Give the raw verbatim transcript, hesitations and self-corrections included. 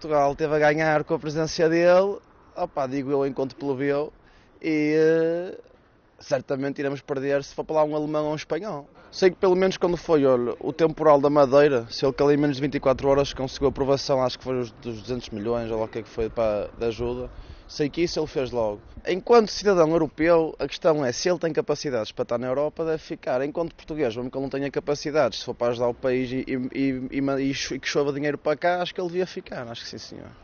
Portugal teve a ganhar com a presença dele, opa, digo eu enquanto plebeu, e uh, certamente iremos perder se for para lá um alemão ou um espanhol. Sei que pelo menos quando foi olha, o temporal da Madeira, se ele que ali em menos de vinte e quatro horas conseguiu aprovação, acho que foi dos duzentos milhões ou lá o que é que foi para, de ajuda, sei que isso ele fez logo. Enquanto cidadão europeu, a questão é se ele tem capacidades para estar na Europa, deve ficar. Enquanto português, mesmo que ele não tenha capacidades, se for para ajudar o país e, e, e, e, e que chova dinheiro para cá, acho que ele devia ficar, acho que sim senhor.